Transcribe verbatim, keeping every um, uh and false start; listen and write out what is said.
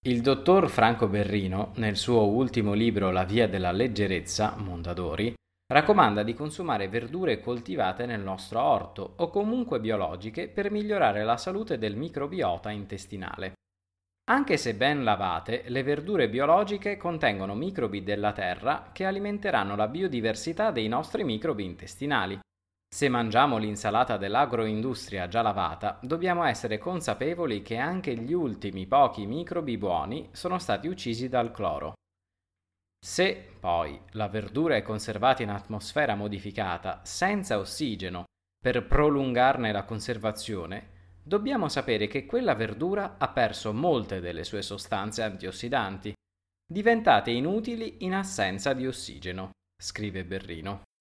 Il dottor Franco Berrino, nel suo ultimo libro La via della leggerezza, Mondadori, raccomanda di consumare verdure coltivate nel nostro orto o comunque biologiche per migliorare la salute del microbiota intestinale. Anche se ben lavate, le verdure biologiche contengono microbi della terra che alimenteranno la biodiversità dei nostri microbi intestinali. Se mangiamo l'insalata dell'agroindustria già lavata, dobbiamo essere consapevoli che anche gli ultimi pochi microbi buoni sono stati uccisi dal cloro. Se, poi, la verdura è conservata in atmosfera modificata, senza ossigeno, per prolungarne la conservazione, dobbiamo sapere che quella verdura ha perso molte delle sue sostanze antiossidanti, diventate inutili in assenza di ossigeno, scrive Berrino.